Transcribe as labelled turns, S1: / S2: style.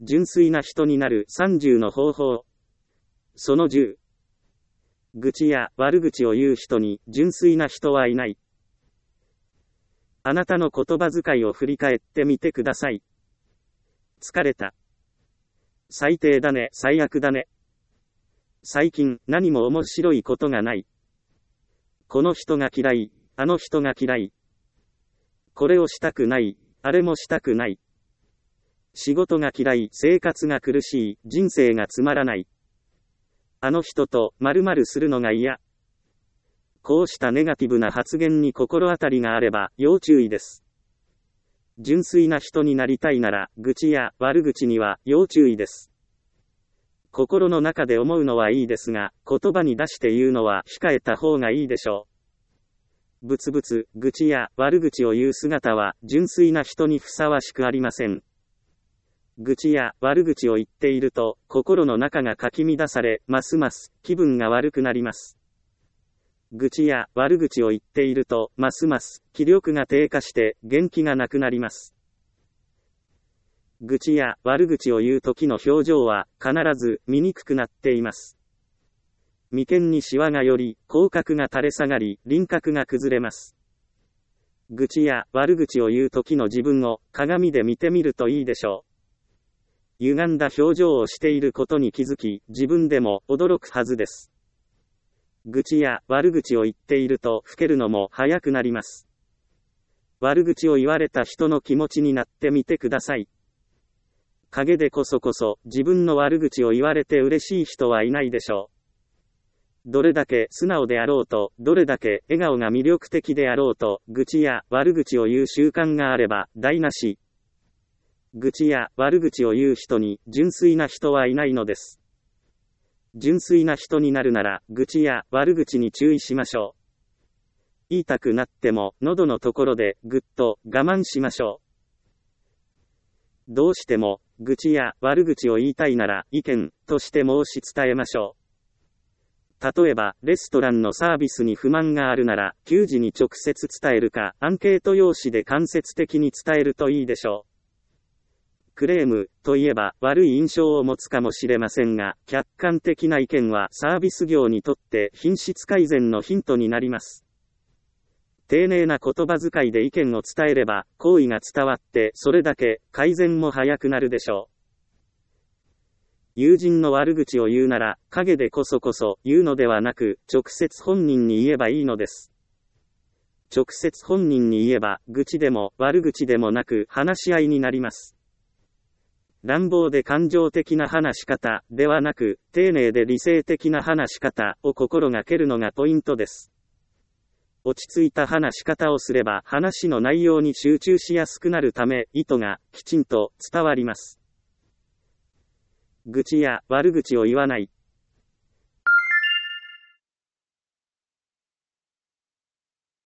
S1: 純粋な人になる30の方法。その10。愚痴や悪口を言う人に純粋な人はいない。あなたの言葉遣いを振り返ってみてください。疲れた。最低だね、最悪だね。最近何も面白いことがない。この人が嫌い、あの人が嫌い。これをしたくない、あれもしたくない。仕事が嫌い、生活が苦しい、人生がつまらない。あの人と〇〇するのが嫌。こうしたネガティブな発言に心当たりがあれば要注意です。純粋な人になりたいなら、愚痴や悪口には要注意です。心の中で思うのはいいですが、言葉に出して言うのは控えた方がいいでしょう。ぶつぶつ、愚痴や悪口を言う姿は純粋な人にふさわしくありません。愚痴や悪口を言っていると、心の中がかき乱され、ますます気分が悪くなります。愚痴や悪口を言っていると、ますます気力が低下して元気がなくなります。愚痴や悪口を言う時の表情は必ず醜くなっています。眉間にシワが寄り、口角が垂れ下がり、輪郭が崩れます。愚痴や悪口を言う時の自分を鏡で見てみるといいでしょう。歪んだ表情をしていることに気づき、自分でも驚くはずです。愚痴や悪口を言っていると老けるのも早くなります。悪口を言われた人の気持ちになってみてください。陰でこそこそ自分の悪口を言われて嬉しい人はいないでしょう。どれだけ素直であろうと、どれだけ笑顔が魅力的であろうと、愚痴や悪口を言う習慣があれば台無し。愚痴や悪口を言う人に純粋な人はいないのです。純粋な人になるなら、愚痴や悪口に注意しましょう。言いたくなっても、喉のところでぐっと我慢しましょう。どうしても、愚痴や悪口を言いたいなら、意見として申し伝えましょう。例えば、レストランのサービスに不満があるなら、給仕に直接伝えるか、アンケート用紙で間接的に伝えるといいでしょう。クレームといえば悪い印象を持つかもしれませんが、客観的な意見はサービス業にとって品質改善のヒントになります。丁寧な言葉遣いで意見を伝えれば、好意が伝わって、それだけ改善も早くなるでしょう。友人の悪口を言うなら、陰でこそこそ言うのではなく、直接本人に言えばいいのです。直接本人に言えば、愚痴でも悪口でもなく話し合いになります。乱暴で感情的な話し方ではなく、丁寧で理性的な話し方を心がけるのがポイントです。落ち着いた話し方をすれば話の内容に集中しやすくなるため、意図がきちんと伝わります。愚痴や悪口を言わない。